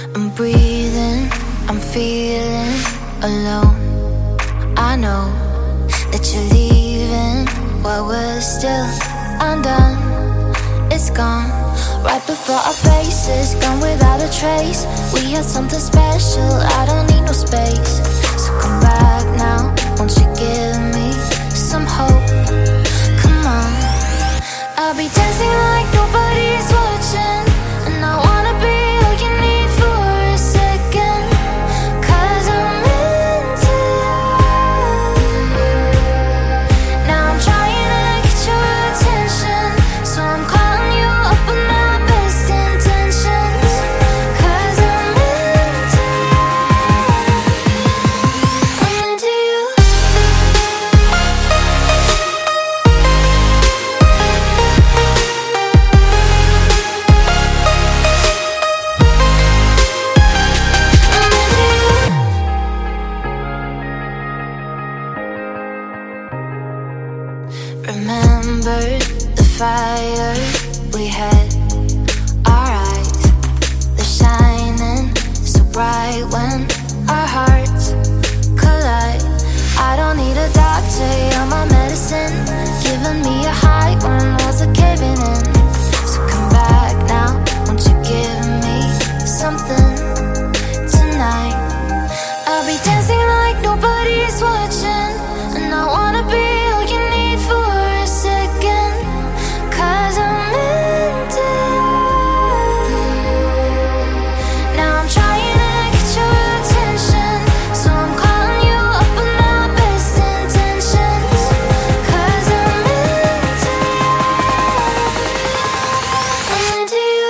I'm breathing, I'm feeling alone. I know that you're leaving while we're still undone. It's gone, right before our faces, gone without a trace. We had something special, I don't need no space. So come back now, won't you give me some hope? Come on, I'll be dancing like nobody's watching, and I wanna be all you need for a second, 'cause I'm into you. Now I'm trying to get your attention, so I'm calling you up with my best intentions, 'cause I'm into you. I'm into you. Remember the fire we had, our eyes, they're shining so bright when our hearts collide. I don't need a doctor, you're my medicine, giving me a high when walls are caving in. So come back now, won't you give me something tonight? I'll be dancing like nobody's watching, and I wanna be all you need for a second, 'cause I'm into you. Now I'm trying to get your attention, so I'm calling you up with my best intentions, 'cause I'm into you. I'm into you.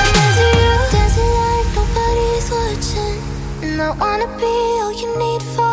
Dancing like nobody's watching, and I wanna be all you need for